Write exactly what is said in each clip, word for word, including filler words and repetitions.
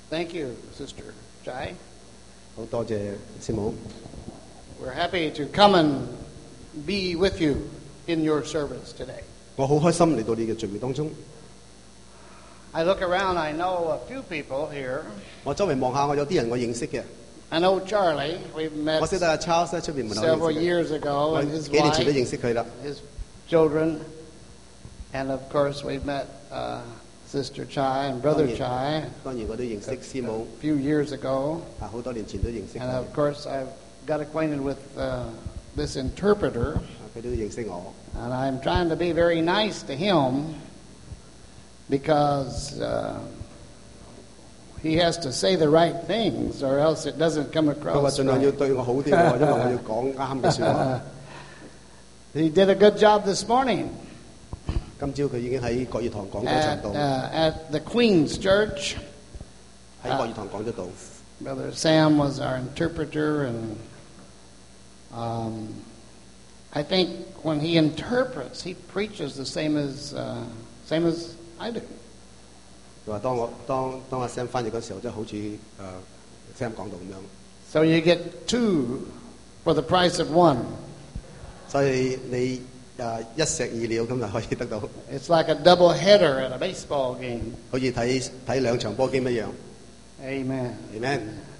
Thank you, Sister Chai. 好多謝師母， We're happy to come and be with you in your service today. 我好開心嚟到你嘅聚會當中。 I look around, I know a few people here. 我周圍望下，我有啲人我認識嘅， I know Charlie. We've met 我識得阿 Charles 喺出邊門口認 several 識嘅， years ago, 我 and his 幾年前都 wife, 認識佢啦。 his children, and of course we've met uh, Sister Chai and Brother Oh, yeah. Chai 當然我都認識師母， a few years ago, 啊好多年前都認識 and 佢， of course I've got acquainted with uh, this interpreter, 啊佢都認識我。 and I'm trying to be very nice to him because uh, he has to say the right things, or else it doesn't come 佢話 across 盡量要 right. 對我好啲喎，因為我要講啱嘅説話。 He did a good job this morning 今朝佢已經喺國語堂講咗 at, 場道， uh, at the Queen's Church. 喺國語堂講咗道。 Brother Sam was our interpreter, and um, I think when he interprets, he preaches the same as uh, same as I do. 佢話當我當當阿 Sam 翻譯嗰時候，即係好似誒 Sam 講到咁樣， So you get two for the price of one. 所以你誒一石二鳥咁就可以得到， It's like a double header at a baseball game. 好似睇睇兩場波經一樣。 Amen. Amen。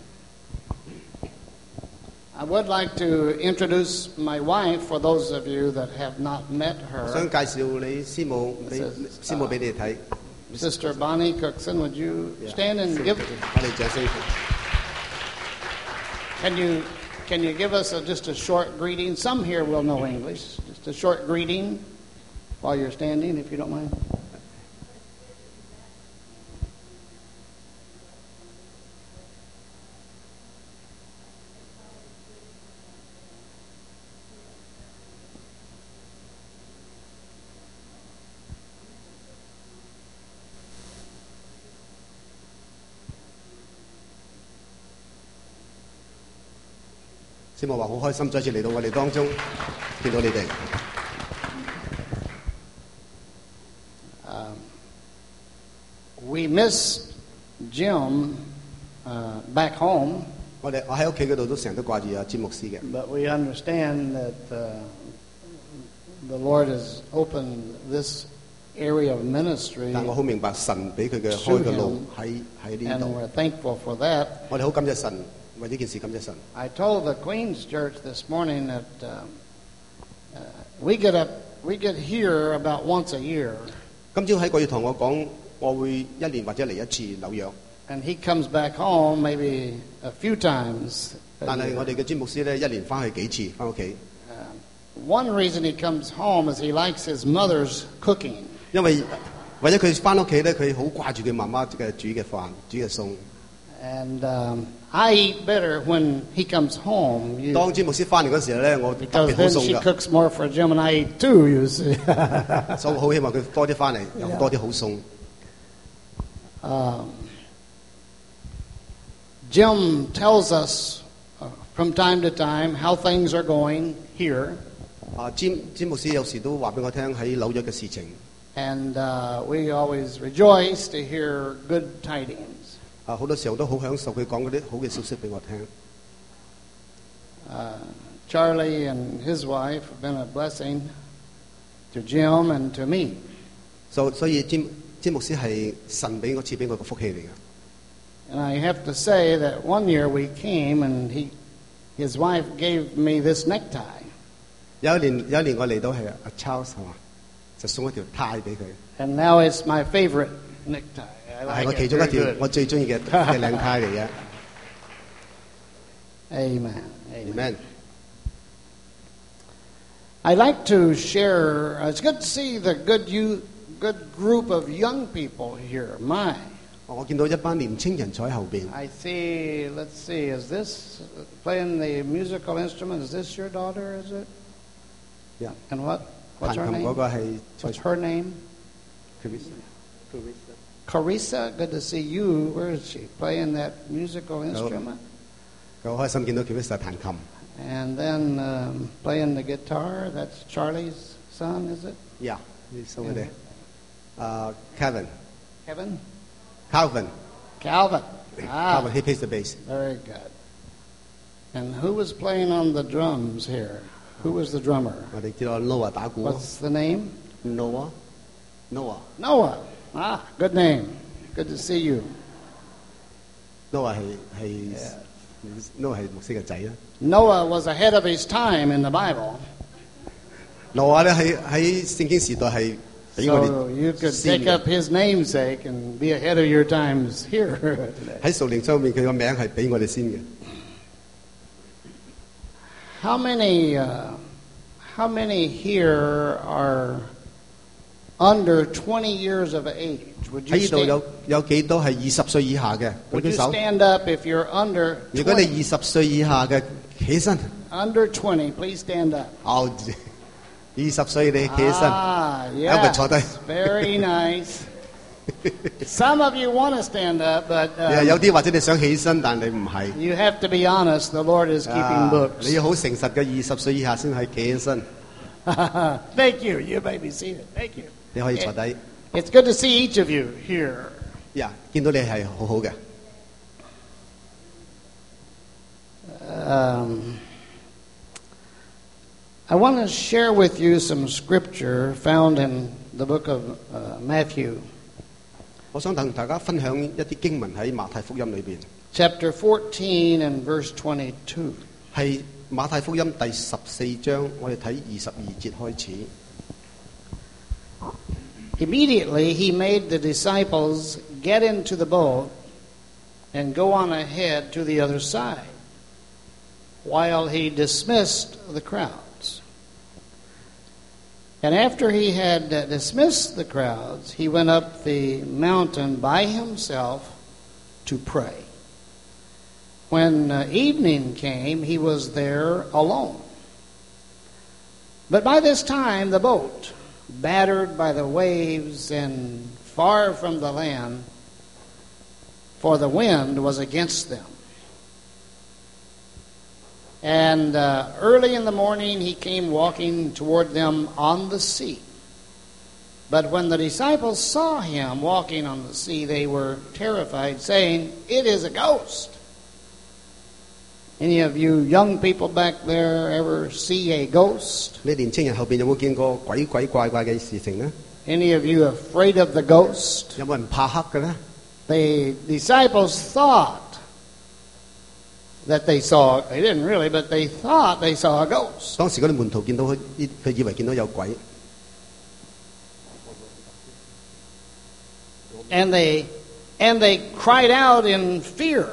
I would like to introduce my wife for those of you that have not met 我想 her. 介紹你師母俾 This is, 師母俾你哋睇。 Sister Bonnie Cookson, would you stand and give? 我哋掌聲。 Can you can you give us a, just a short greeting? Some here will know English. Just a short greeting while you're standing, if you don't mind. "師母話好開心再次嚟到我哋當中，見到你哋。 Um, we miss Jim uh, back home, 我哋我喺屋企嗰度都成日都掛住阿詹牧師嘅， but we understand that uh, the Lord has opened this area of ministry, 但我好明白神俾佢嘅開嘅路喺喺呢 and 度。 we're thankful for that. 我哋好感謝神，為呢件事感謝神。 I told the Queen's Church this morning that um, uh, we get up, we get here about once a year, 今朝喺國語堂我講，我會一年或者嚟一次紐約， and he comes back home maybe a few times. a 但係 year. 我哋嘅詹牧師咧一年翻去幾次翻屋企， Uh, one reason he comes home is he likes his mother's cooking. 因為為咗佢翻屋企咧，佢好掛住佢媽媽嘅煮嘅飯、煮嘅餸。 And um, I eat better when he comes home. You, 當詹牧師翻嚟嗰時候咧，我特 because 別好 then 餸 she 㗎， cooks more for Jim and I eat too, you see. 所以我好希望佢多啲翻嚟，有多啲好餸。 um, Jim tells us uh, from time to time how things are going here. 啊，詹詹牧師有時都話俾我聽喺紐約嘅事情。 And uh, we always rejoice to hear good tidings. 啊，好多時候都好享受佢講嗰啲好嘅消息俾我聽。 Uh, Charlie and his wife have been a blessing to Jim and to me. 所所以詹詹牧師係神俾我賜俾我個福氣嚟嘅。 And I have to say that one year we came and he, his wife gave me this necktie. 有一年有一年我嚟到係阿 Charles 係嘛，就送一條呔俾佢， And now it's my favorite necktie. I 係 like 我 it 其中一 very 條 good. 我最中意嘅嘅領呔嚟嘅。 Amen. Amen. Amen。 I'd like to share. Uh, it's good to see the good you, good group of young people here. My, 我見到一班年青人坐喺後邊。 I see. Let's see. Is this playing the musical instrument? Is this your daughter? Is it? Yeah. And what? 彈 What's her 琴嗰 name? 個係 What's her name? Carissa. Good to see you. Where is she? Playing that musical instrument. 佢好開心見到 Carissa 彈琴。 And then um, playing the guitar. That's Charlie's son, is it? Yeah，呢首我哋。啊 Kevin Kevin? Calvin Calvin. Ah. He plays the bass. Very good. And who was playing on the drums here? Who was the drummer? 我哋知道 Noah 打鼓 What's the name? Noah Noah Noah. Ah, good name. Good to see you. Noah 係係 Noah 係牧師嘅仔啦。 Noah was ahead of his time in the Bible. Noah 咧喺喺聖經時代係比我 So you 哋 could 先 take 嘅。 up his namesake and be ahead of your times here today. 喺屬靈上面佢個名係比我哋先嘅。 How many, uh, how many here are under twenty years of age? Would you 喺呢度 stand, 有有幾多係二十歲以下嘅？舉 would 舉 you 手。 stand up if you're under 如果你 twenty? 二十歲以下嘅，企起身。 Under twenty, please stand up. 哦，二十歲你企起身。 Ah, 一個坐低。 yes. Very nice. Some of you want to stand up, but 有 um, 啲或者你想起身，但你唔係。 you have to be honest. The Lord is keeping 啊 books. 你要好誠實嘅，二十歲以下先係企起身。 Thank you. You may be seated. Thank you. 你可以坐低。 It's good to see each of you here. 呀，見到你係好好嘅。 Um, I want to share with you some scripture found in the book of uh, Matthew, 我想同大家分享一啲經文喺馬太福音裏邊， chapter fourteen and verse twenty-two. 係馬太福音第十四章，我哋睇二十二節開始。 Immediately he made the disciples get into the boat and go on ahead to the other side, while he dismissed the crowds. And after he had uh, dismissed the crowds, he went up the mountain by himself to pray. When uh, evening came, he was there alone. But by this time the boat, battered by the waves and far from the land, for the wind was against them. And uh, early in the morning he came walking toward them on the sea. But when the disciples saw him walking on the sea, they were terrified, saying, "It is a ghost." Any of you young people back there ever see a ghost? 你年青人後邊有冇見過鬼鬼怪怪嘅事情呢？ Any of you afraid of the ghost? 有冇人怕黑嘅呢？ The disciples thought that they saw, they didn't really, but they thought they saw a ghost. 當時嗰啲門徒見到佢，佢以為見到有鬼， And they, and they cried out in fear.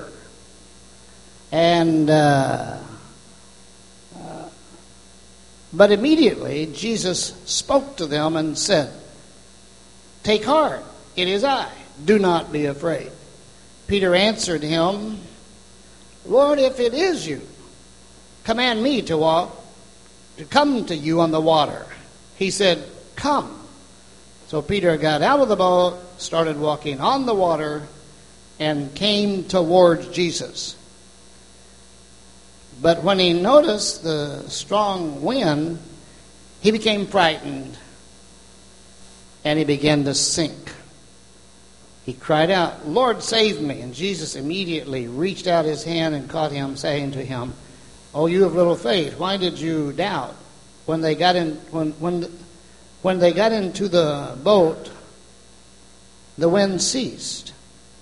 And, uh, uh, but immediately Jesus spoke to them and said, "Take heart, it is I. Do not be afraid." Peter answered him, "Lord, if it is you, command me to walk, to come to you on the water." He said, "Come." So Peter got out of the boat, started walking on the water, and came towards Jesus. But when he noticed the strong wind, he became frightened, and he began to sink. He cried out, "Lord, save me." And Jesus immediately reached out his hand and caught him, saying to him, "Oh, you of little faith, why did you doubt?" When they got in, when when when they got into the boat, the wind ceased,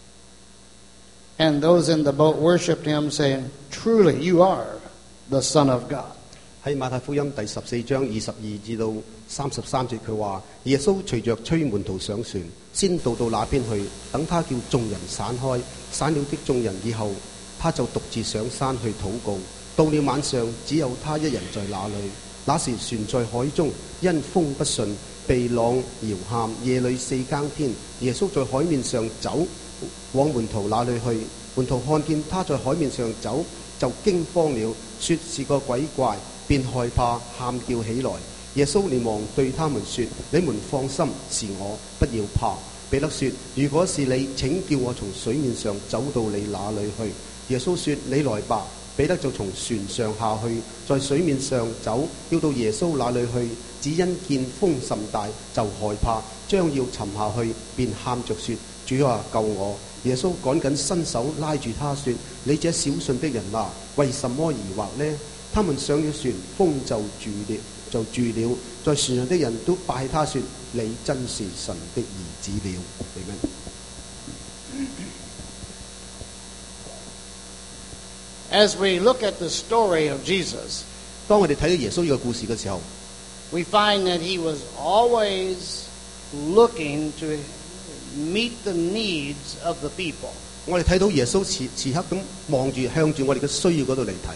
and those in the boat worshipped him, saying, "Truly, you are the Son of God." 喺馬太福音第十四章二十二至到三十三節，佢話耶穌隨着催門徒上船，先到到那邊去，等他叫眾人散開，散了的眾人以後，他就獨自上山去禱告。到了晚上，只有他一人在那裏。那時船在海中，因風不順，被浪搖撼，夜裏四更天，耶穌在海面上走，往門徒那裏去。門徒看見他在海面上走，就驚慌了，說是個鬼怪，便害怕，喊叫起來。耶穌連忙對他們說：你們放心，是我，不要怕。彼得說：如果是你，請叫我從水面上走到你那裏去。耶穌說：你來吧。彼得就從船上下去，在水面上走，要到耶穌那裏去，只因見風甚大，就害怕，將要沉下去，便喊着說：主啊，救我！ 耶穌趕緊伸手拉住他說：你這小信的人啊，為什麼疑惑呢？他們上了船，風就住了，就住了。在船上的人都拜他說：你真是神的兒子了。 As we look at the story of Jesus, 當我哋睇到耶穌呢個故事嘅時候， we find that he was always looking to meet the needs of the people. 我哋睇到耶穌時時刻咁望住向住我哋嘅需要嗰度嚟睇。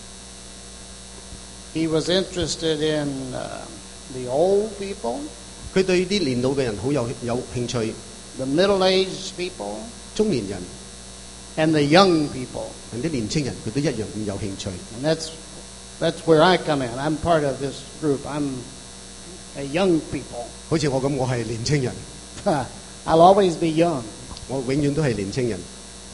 He was interested in uh, the old people, 佢對啲年老嘅人好有有興趣， the middle-aged people, 中年人 and the young people. 同啲年青人佢都一樣咁有興趣。 And that's that's where I come in. I'm part of this group. I'm a young people. 好似我咁，我係年青人， I'll always be young. 我永遠都係年青人。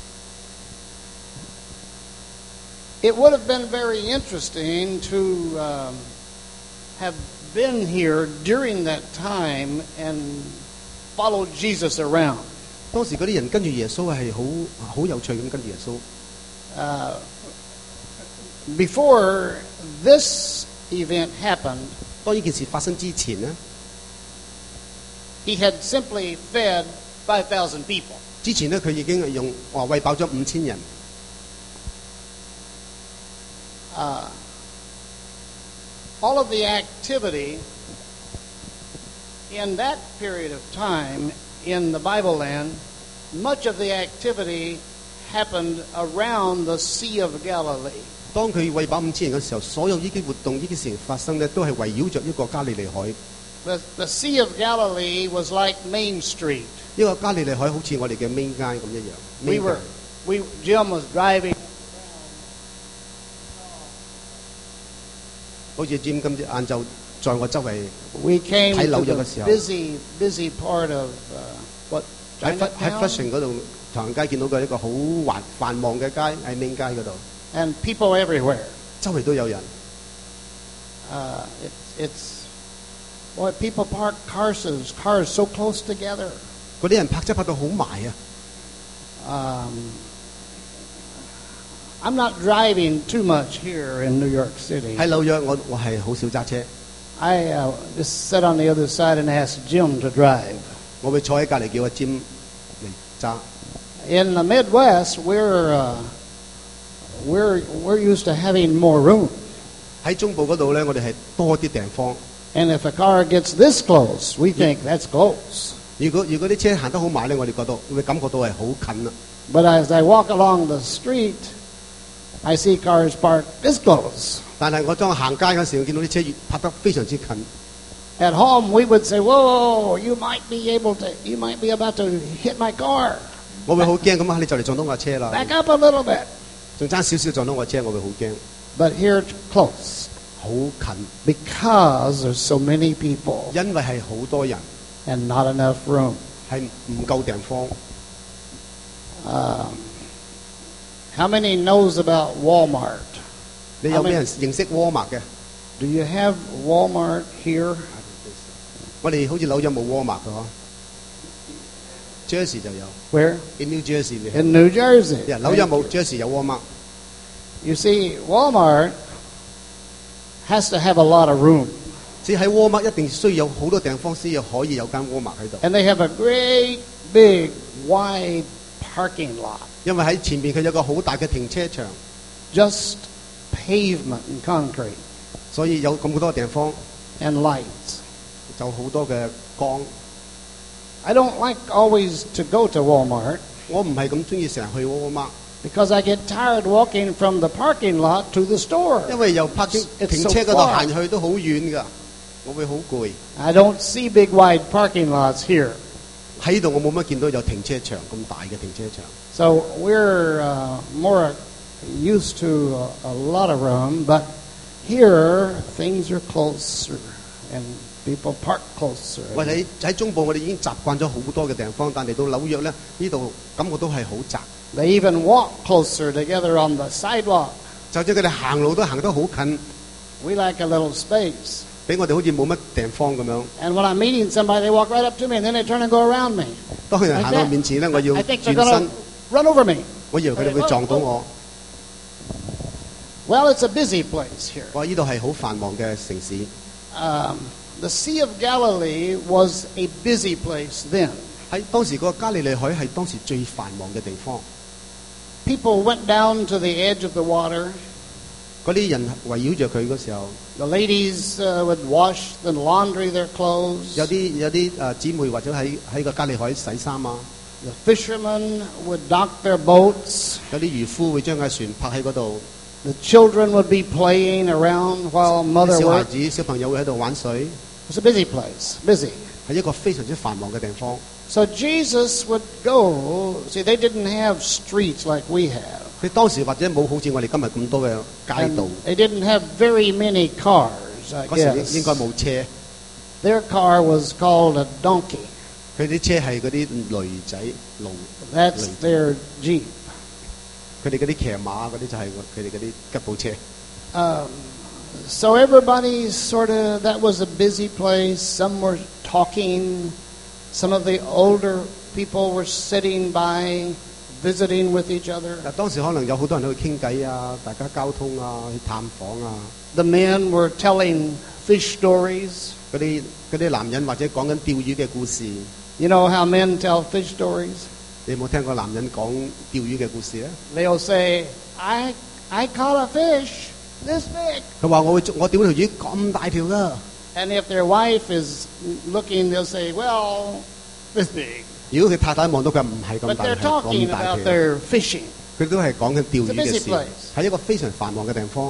It would have been very interesting to um, have been here during that time and followed Jesus around. 當時嗰啲人跟住耶穌係好好有趣咁跟住耶穌。 Uh, before this event happened, 當呢件事發生之前呢， he had simply fed five thousand people. 之前呢，佢已經係用話餵飽咗五千人。 Uh, all of the activity in that period of time in the Bible land, much of the activity happened around the Sea of Galilee. 當佢餵飽五千人嘅時候，所有呢啲活動、呢啲事情發生呢，都係圍繞着一個加利利海。 The, the Sea of Galilee was like Main Street. 呢個加利利海好似我哋嘅 main 街咁一樣。 We main were, 街 we Jim was driving. 好似 Jim 今朝晏晝在我周圍 We came 睇 to 紐約 the 嘅時候， busy, busy part of uh, what 喺 Fl- 喺 Chinatown, Flushing 嗰度唐人街見到嘅一個好繁繁忙嘅街喺 main 街嗰度， and people everywhere. 周圍都有人。 Uh, it's, it's boy, people park cars, cars so close together. 嗰啲人泊車泊到好埋啊！ Um, I'm not driving too much here in New York City. 喺紐約我我係好少揸車， I uh, just sit on the other side and ask Jim to drive. 我會坐喺隔離叫阿 Jim 嚟揸。 In the Midwest, we're uh, we're we're used to having more room. 喺中部嗰度咧，我哋係多啲地方。 And if a car gets this close, we think that's close. 如果如果啲車行得好埋咧，我哋覺得會感覺到係好近啦。 But as I walk along the street, I see cars parked this close. 但係我當我行街嗰時候，我見到啲車越泊得非常之近。 At home, we would say, "Whoa, you might be able to, you might be about to hit my car. 我會好驚咁啊！你就嚟撞到我車啦， Back up a little bit." 仲爭少少撞到我車，我會好驚。 But here it's close 好近， because there's so many people 因為係好多人， and not enough room. 係唔夠地方。 Uh, how many knows about Walmart? 你有咩人認識 Walmart 嘅？ Do you have Walmart here? 我哋好似紐約冇 Walmart 嘅嗬 ，Jersey 就有 Where? ，in New Jersey 你 In New Jersey. 係紐約冇 Jersey 有 Walmart。 You see, Walmart has to have a lot of room. 只喺 Walmart 一定需要有好多地方先有可以有間 Walmart 喺度， And they have a great, big, wide parking lot. 因為喺前面佢有個好大嘅停車場， Just pavement and concrete 所以有咁多地方 and lights. 就好多嘅光。 I don't like always to go to Walmart 我唔係咁中意成日去 Walmart， because I get tired walking from the parking lot to the store. 因為由 parking It's 停 so 車嗰度 far. 行去都好遠㗎，我會好攰。 I don't see big, wide parking lots here. 喺度我冇乜見到有停車場咁大嘅停車場， So we're uh, more used to a, a lot of room, but here things are closer and people park closer. 喂，你喺中部我哋已經習慣咗好多嘅地方，但嚟到紐約咧，呢度感覺都係好窄， They even walk closer together on the sidewalk. 就算佢哋行路都行得好近。 We like a little space. 俾我哋好似冇乜地方咁樣。 And when I'm meeting somebody, they walk right up to me and then they turn and go around me. 當佢哋行到我面前咧，我要 I think 轉 they're going 身 to，run over me. 我以為佢哋會撞到我。 Well, it's a busy place here. 哇！呢度係好繁忙嘅城市。 Um, the Sea of Galilee was a busy place then. 喺當時個加利利海係當時最繁忙嘅地方。 People went down to the edge of the water. 嗰啲人圍繞着佢嗰時候， The ladies uh, would wash and laundry their clothes. 有啲有啲誒姊妹或者喺喺個加利海洗衫啊， The fishermen would dock their boats. 有啲漁夫會將架船泊喺嗰度， The children would be playing around while mother 小孩 worked. 子小朋友會喺度玩水， It's a busy place, busy. 係一個非常之繁忙嘅地方。 So Jesus would go. See, they didn't have streets like we have. 佢當時或者冇好似我哋今日咁多嘅街 And 道， they didn't have very many cars, I 嗰時 guess. 應該冇車， Their car was called a donkey. 佢啲車係嗰啲驢仔驢， That's their Jeep. 佢哋嗰啲騎馬嗰啲就係佢哋嗰啲吉普車。 Um, so everybody sort of, that was a busy place. Some were talking. Some of the older people were sitting by, visiting with each other. 嗱，當時可能有好多人喺度傾偈啊，大家交通啊，去探訪啊。 The men were telling fish stories. 嗰啲嗰啲男人或者講緊釣魚嘅故事， You know how men tell fish stories? 你有冇聽過男人講釣魚嘅故事咧？ They'll say, I, I caught a fish this big. 佢話我會捉我釣條魚咁大條噶。 And if their wife is looking, they'll say, well, this big. 如果佢太太望到佢唔係咁 But 大 they're 係 talking 咁大 about 條， their fishing. 佢都係講緊釣魚 It's a 嘅 busy 事， place. 係一個非常繁忙嘅地方。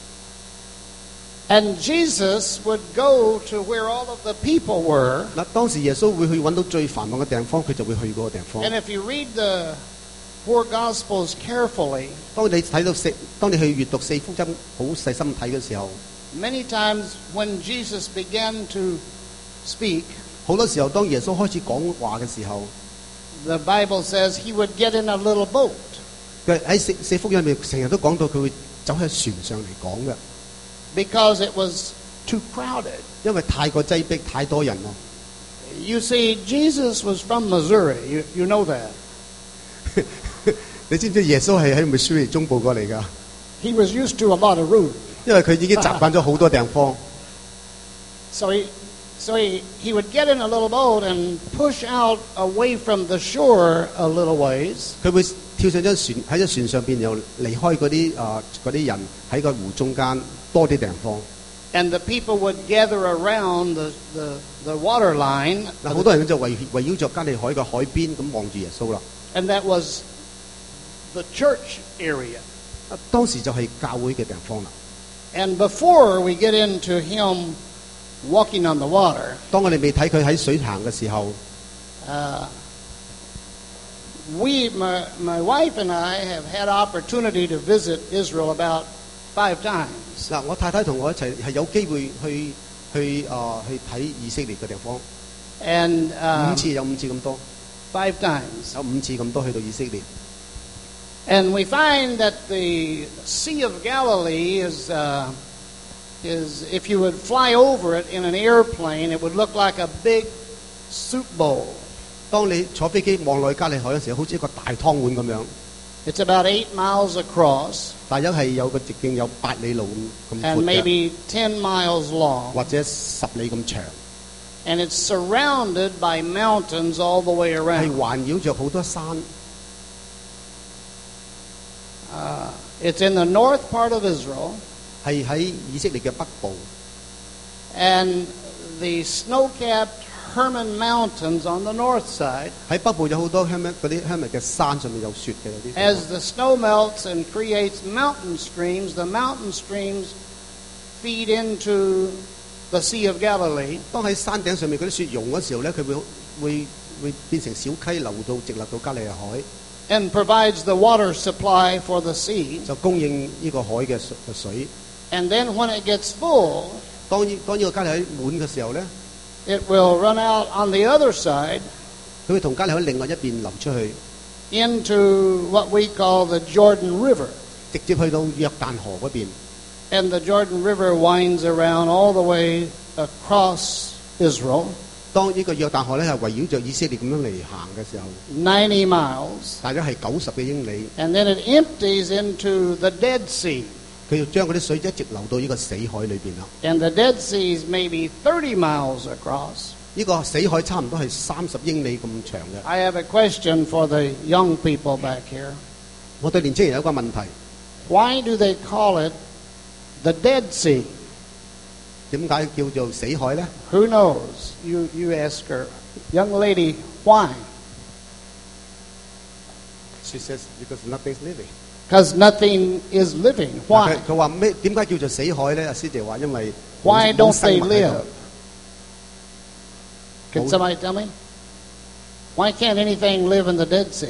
And Jesus would go to where all of the people were. 嗱，當時耶穌會去揾到最繁忙嘅地方，佢就會去嗰個地方。 And if you read the four Gospels carefully, 當你睇到四，當你去閱讀四福音好細心睇嘅時候， many times when Jesus began to speak, 好多時候當耶穌開始講話嘅時候， the Bible says he would get in a little boat. 佢喺四四福音入面成日都講到佢會走喺船上嚟講嘅， Because it was too crowded. 因為太過擠迫，太多人咯。 You see, Jesus was from Missouri. You, you know that. 你知唔知耶穌係喺 Missouri 中部過嚟㗎？ He was used to a lot of room. 因為佢已經習慣咗好多地方， So he, so he, he would get in a little boat and push out away from the shore a little ways. 佢會跳上張船喺隻船上邊，又離開嗰啲啊嗰啲人喺個湖中間多啲地方。 And the people would gather around the, the, the water line. 嗱，好多人就圍圍繞着加利海嘅海邊咁望住耶穌啦。 And that was the church area. 啊，當時就係教會嘅地方啦。 And before we get into him walking on the water, 當我哋未睇佢喺水行嘅時候， uh, we, my, my wife and I have had opportunity to visit Israel about five times. 嗱，我太太同我一齊係有機會去去啊、去睇以色列嘅地方， And 五 um, 次有五次咁多， five times. 有五次咁多去到以色列。 And we find that the Sea of Galilee is, uh, is, if you would fly over it in an airplane, it would look like a big soup bowl. 當你坐飛機望落去加利海嘅時候，好似一個大湯碗咁樣， It's about eight miles across 大約係有個直徑有八里路咁咁 and 闊嘅， maybe ten miles long. 或者十里咁長， And it's surrounded by mountains all the way 係 around. 環繞着好多山。 Uh, it's in the north part of Israel, 係喺以色列嘅北部， and the snow-capped Hermon Mountains on the north side. 喺北部有好多香咩嗰啲香蜜嘅山上面有雪嘅有啲地方。 As the snow melts and creates mountain streams, the mountain streams feed into the Sea of Galilee. 當喺山頂上面嗰啲雪融嗰時候咧，佢會會會變成小溪流到直流到加利利海， And provides the water supply for the sea. 就供應呢個海嘅水嘅水。 And then when it gets full, 當呢當呢個加利海滿嘅時候咧， it will run out on the other side 佢會同加利海另外一邊流出去， into what we call the Jordan River. 直接去到約旦河嗰邊。 And the Jordan River winds around all the way across Israel, 當呢個約旦河咧係圍繞着以色列咁樣嚟行嘅時候， ninety miles, 大約係九十嘅英里， and then it empties into the Dead Sea. 佢要將嗰啲水一直流到呢個死海裏邊啦。 And the Dead Sea is maybe thirty miles across. 呢個死海差唔多係三十英里咁長嘅。 I have a question for the young people back here. 我對年青人有一個問題， Why do they call it the Dead Sea? 點解叫做死海咧？ Who knows? You, you ask her. Young lady, why? She says because nothing's living. Because nothing is living. 佢 Why? 佢話咩？點解叫做死海咧？阿師姐話因為 Why 冇 don't 生 they 物喺 live? 度。 Can somebody tell me? Why can't anything live in the Dead Sea?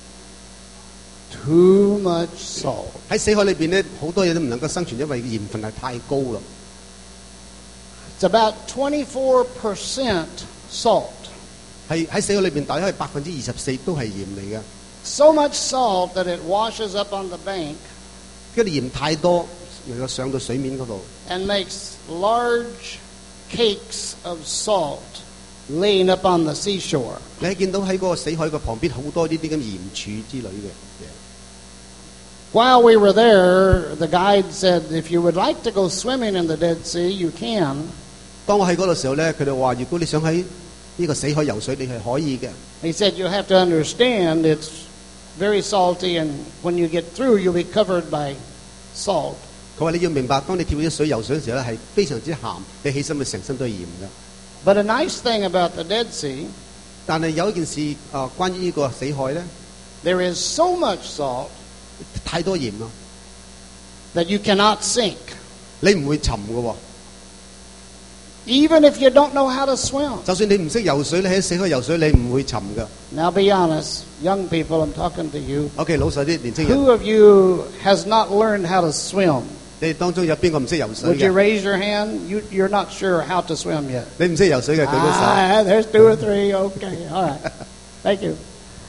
Too much salt. 喺死海裏邊咧，好多嘢都唔能夠生存，因為鹽分係太高啦。 It's about twenty-four percent salt. 係喺死海裏邊，大約係百分之二十四都係鹽嚟嘅。 So much salt that it washes up on the bank 跟住鹽太多，能夠上到水面嗰度， and makes large cakes of salt laying up on the seashore. 你係見到喺嗰個死海嘅旁邊好多呢啲咁鹽柱之類嘅嘢。 While we were there, the guide said, if you would like to go swimming in the Dead Sea, you can. 當我喺嗰度時候咧，佢哋話：如果你想喺呢個死海游水，你係可以嘅。 He said, you have to understand it's very salty, and when you get through, you'll be covered by salt. 佢話你要明白，當你跳咗水游水嘅時候咧，係非常之鹹，你起身咪成身都係鹽嘅。 But a nice thing about the Dead Sea, 但係有一件事啊、呃，關於呢個死海咧， there is so much salt 太多鹽啦， that you cannot sink. 你唔會沉嘅喎。 Even if you don't know how to swim. 就算你唔識游水，你喺死海游水，你唔會沉嘅。 Now be honest, young people, I'm talking to you. OK， 老實啲，年青人， Who of you has not learned how to swim? 你哋當中有邊個唔識游水 Would you 嘅？ raise your hand? You, you're not sure how to swim yet. 你唔識游水嘅，舉舉手。 Ah, there's two or three. Okay, all right. Thank you.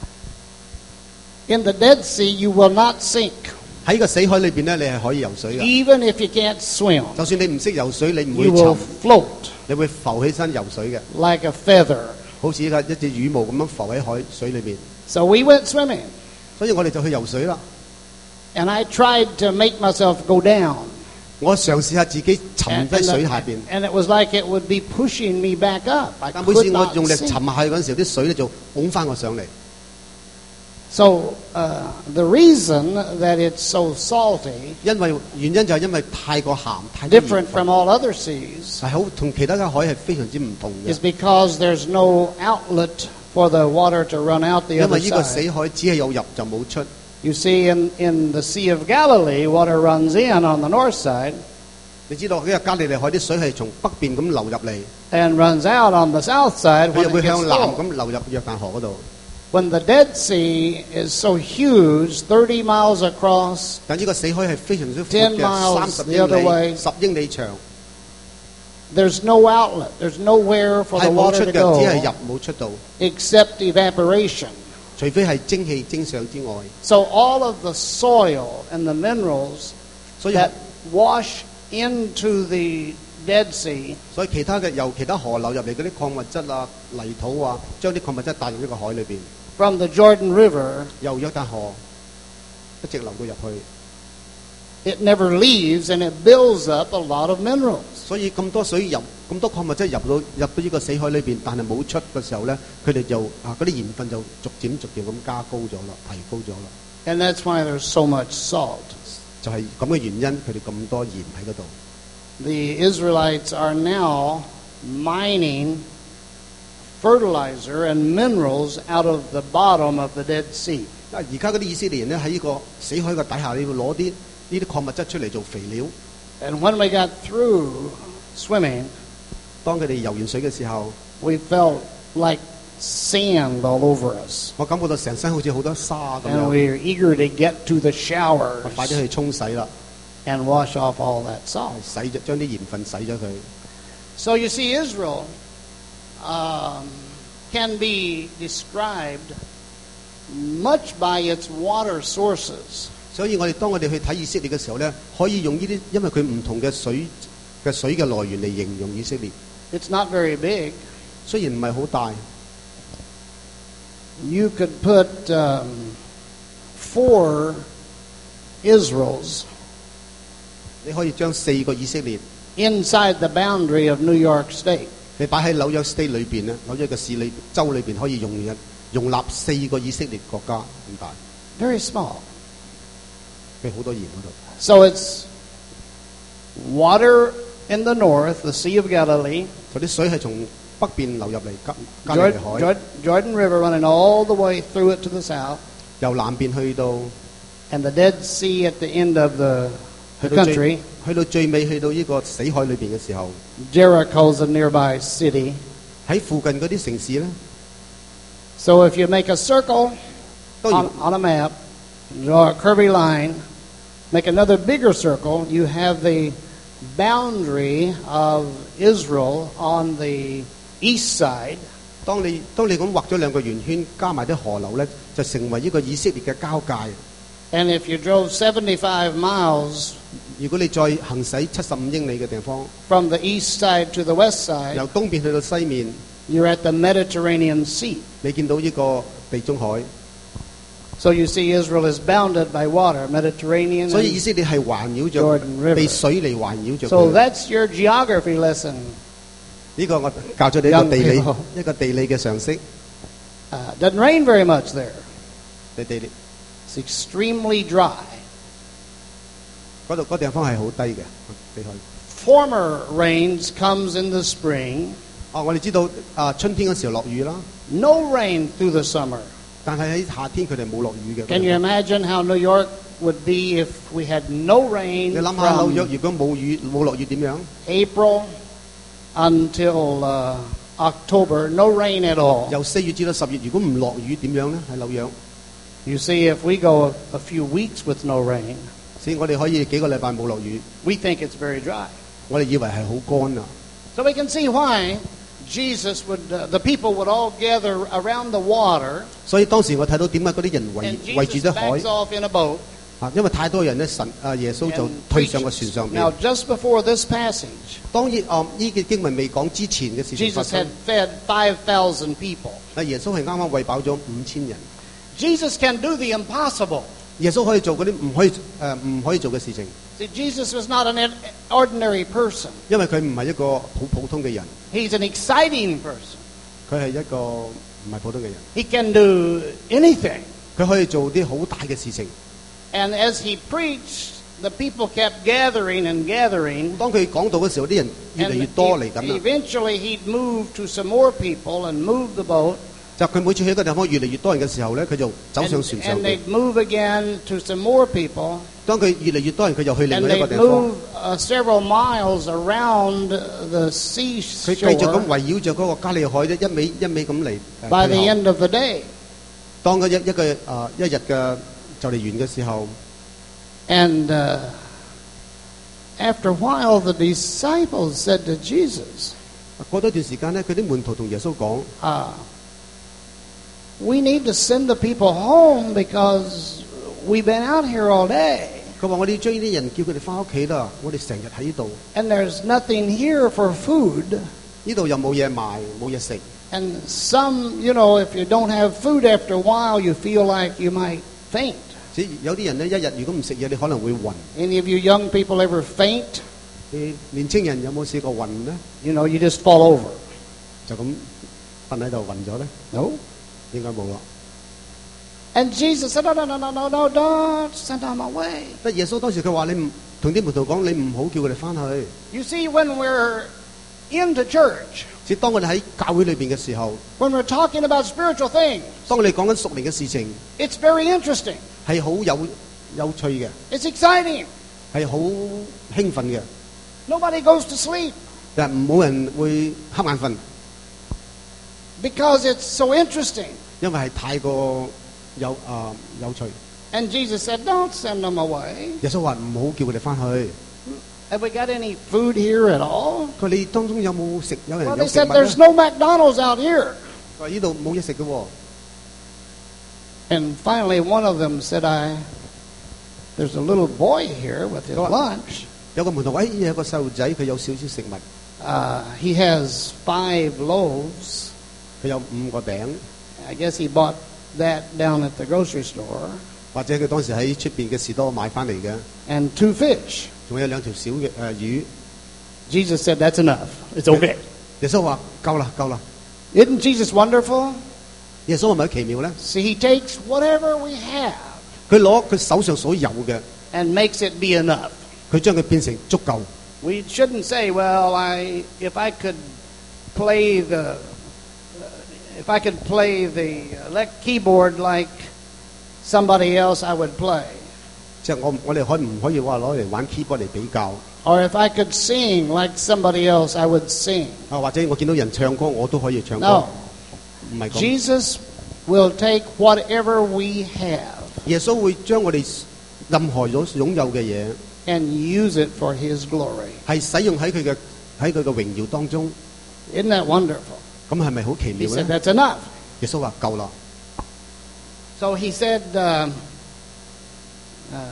In the Dead Sea, you will not sink. 喺個死海裏邊咧，你係可以游水嘅。 Even if you can't swim, 就算你唔識游水，你唔 you 會 will 沉， float 你會浮起身游水嘅， like a feather. 好似一個一隻羽毛咁樣浮喺海水裏面。 So we went swimming, 所以我哋就去游水啦。 and I tried to make myself go down. 我嘗試下自己沉 And, 低 and, 水 the- 下邊， and it was like it would be pushing me back up. I 但每 could 次我 not 用力沉 sink. 下去嗰陣時候，啲水咧就拱翻我上嚟。 So uh, the reason that it's so salty, 因為原因就係因為太過鹹，太多鹽 different 分 from all other seas, 係好同其他嘅海係非常之唔同嘅 is。because there's no outlet for the water to run out the 因 other 為呢個死 side. 海只係有入就冇出。 You see, in, in the Sea of Galilee, water runs in on the north side 你知道呢個加利利海啲水係從北邊咁流入嚟， and runs out on the south side 佢 when 又會 it 向 gets 南 full. 咁流入約旦河嗰度。 When the Dead Sea is so huge, thirty miles across, 但呢個死海係非常之闊 ten 嘅， miles 三十 the 英 other way. 里、十英里長， there's no outlet. There's nowhere for 係 the 冇 water 出 to 嘅，只係 go 入冇出到， except evaporation. 除非係蒸氣蒸上之外。 So all of the soil and the minerals 所以 that wash into the Dead Sea 所以其他嘅由其他河流入嚟嗰啲礦物質啊、泥土啊，將啲礦物質帶入呢個海裏邊， from the Jordan River, 由約旦河一直流到入去。 it never leaves, and it builds up a lot of minerals. 所以咁多水入咁多礦物質入到入到呢個死海裏邊，但係冇出嘅時候咧，佢哋就啊嗰啲鹽分就逐漸逐漸咁加高咗啦，提高咗啦。 And that's why there's so much salt. 就係咁嘅原因，佢哋咁多鹽喺嗰度。 The Israelites are now mining fertilizer and minerals out of the bottom of the Dead Sea. 啊！而家嗰啲以色列人咧喺呢個死海嘅底下，你要攞啲呢啲礦物質出嚟做肥料。 And when we got through swimming, 當佢哋游完水嘅時候， we felt like sand all over us. 我感覺到成身好似好多沙咁 And 樣， we were eager to get to the 我 showers 快啲去沖洗啦， and wash off all that salt. 洗咗將啲鹽分洗咗佢。 So you see, Israel um, can be described much by its water sources. 所以我哋當我哋去睇以色列嘅時候咧，可以用呢啲，因為佢唔同嘅水嘅水嘅來源嚟形容以色列。 It's not very big. 雖然唔係好大， You could put um, four Israels 你可以將四個以色列 inside the boundary of New York State. 你擺喺紐約 state 裏邊咧，紐約嘅市裏州裏邊可以容納容納四個以色列國家咁大， Very small. 佢好多鹽嗰度。 So it's water in the north, the Sea of Galilee, 嗰啲水係從北邊流入嚟加加利 Jordan, 海， Jordan, Jordan River running all the way through it to the south, 由南邊去到 and the Dead Sea at the end of the, 去 the 到最 country. 去到最尾去到呢個死海裏邊嘅時候， Jericho's a nearby city. 喺附近嗰啲城市咧， So if you make a circle 當然 on, on a map, draw a curvy line, make another bigger circle, you have the boundary of Israel on the east side. 當你當你咁畫咗兩個圓圈，加埋啲河流咧，就成為呢個以色列嘅交界。 And if you drove seventy-five miles 如果你再行駛七十五英里嘅地方， from the east side to the west side, 由東邊去到西面， you're at the Mediterranean Sea. 你見到呢個地中海， So you see Israel is bounded by water, Mediterranean. 所以以 And, 色列係環繞着 Jordan River 被水嚟環繞着 so 佢。 that's your geography lesson. 呢個我教咗你一個 Young 地理 people 一個地理嘅常識， Uh, doesn't rain very much there. 你地理 It's extremely dry. 嗰度嗰地方係好低嘅地海。 Former rains comes in the spring. 哦，我哋知道啊，春天嗰時候落雨啦， No rain through the summer. 但係喺夏天佢哋冇落雨嘅。 Can you imagine how New York would be if we had no rain 你諗下紐約 from 如果冇雨冇落雨點樣？ April until uh, October? No rain at all. 由四月至到十月，如果唔落雨點樣咧？喺紐約， You see, if we go a, a few weeks with no rain, 所以我哋可以幾個禮拜冇落雨， we think it's very dry. 我哋以為係好乾啊。 So we can see why Jesus would, uh, the people would all gather around the water, 所以當時我睇到點解嗰啲人圍 and 圍住 Jesus 啲海 backs off in a boat. 啊，因為太多人咧，神啊耶穌就 and 退上個 preaches. 船上 Now, 邊。 just before this passage, 當然啊，呢個經文未講之前嘅事情發 Jesus 生 had，fed five thousand people. 啊耶穌係啱啱餵飽咗五千人。 Jesus can do the impossible. 耶穌可以做嗰啲唔可以誒唔可以做嘅事情， See, Jesus was not an ordinary person. 因為佢唔係一個好普通嘅人， He's an exciting person. 佢係一個唔係普通嘅人， He can do anything. 佢可以做啲好大嘅事情。 And as he preached, the people kept gathering and gathering. 當佢講到嘅時候，啲人越嚟 And 越多嚟 e- 緊啦。 eventually he'd move to some more people and move the boat. 就佢每次去一個地方越嚟越多人嘅時候咧，佢就走 And, 上船上 and 邊。 they'd move again to some more people. 當佢越嚟越多人，佢就去另 And 外一個 they'd 地方。 move uh, several miles around the 佢繼續咁 seashore 圍繞着嗰個加利海咧，一味一味咁嚟。誒 by the 退後 end of the day. 當嗰一一個啊一日嘅就嚟完嘅時候， And uh, after a while, the disciples said to Jesus, 過咗一段時間咧，佢啲門徒同耶穌講： uh, we need to send the people home because we've been out here all day. 佢話我哋要將呢啲人叫佢哋翻屋企啦，我哋成日喺呢度， And there's nothing here for food. 呢度又冇嘢賣，冇嘢食。 And some, you know, if you don't have food after a while, you feel like you might faint. 即係有啲人咧，一日如果唔食嘢，你可能會暈。 Any of you young people ever faint? 你年青人有冇試過暈咧？ You know, you just fall over. 就咁瞓喺度暈咗咧？ No? 應該冇啦。 And Jesus said, no, no, no, no, no, no, don't send them away. 但耶穌當時佢話：你唔同啲門徒講，你唔好叫佢哋翻去。 You see, when we're into church, 即係當我哋喺教會裏邊嘅時候， when we're talking about spiritual things, 當我哋講緊屬靈嘅事情， it's very interesting. 係好有有趣嘅， It's exciting. 係好興奮嘅， Nobody goes to sleep 但係冇人會瞌眼瞓， because it's so interesting. 因為係太過有啊、有趣。 And Jesus said, don't send them away. 耶穌話唔好叫佢哋翻去。 Have we got any food here at all? 佢話你當中有冇食？有人 Well, 有 they 食 said 物咧？ there's no McDonald's out here. 佢話呢度冇嘢食嘅喎。 And finally, one of them said, I, there's a little boy here with his Go on. lunch. 有個門徒話：，哎，有個細路仔佢有少少食物， Uh, he has five loaves. 佢有五個餅， I guess he bought that down at the grocery store. 或者佢當時喺出邊嘅士多買翻嚟嘅， And two fish. 仲有兩條小嘅誒、呃、魚。 Jesus said, that's enough. It's okay. 耶穌話：夠啦，夠啦。 Isn't Jesus wonderful? 耶穌係咪好奇妙咧？ See, he takes whatever we have 佢攞佢手上所有嘅， and makes it be enough. 佢將佢變成足夠。 We shouldn't say, well, I, if I could play the, if I could play the elect keyboard like somebody else, I would play. 即係我我哋可唔可以話攞嚟玩 keyboard 嚟比較？ Or if I could sing like somebody else, I would sing. 啊，或者我見到人唱歌，我都可以唱歌。 No. 唔係咁。 Jesus will take whatever we have 耶穌會將我哋任何所擁有嘅嘢， and use it for his glory. 係使用喺佢嘅喺佢嘅榮耀當中。 Isn't that wonderful? 咁係咪好奇 He 妙 said 咧？ that's enough. 耶穌話夠啦。 So he said, uh, uh,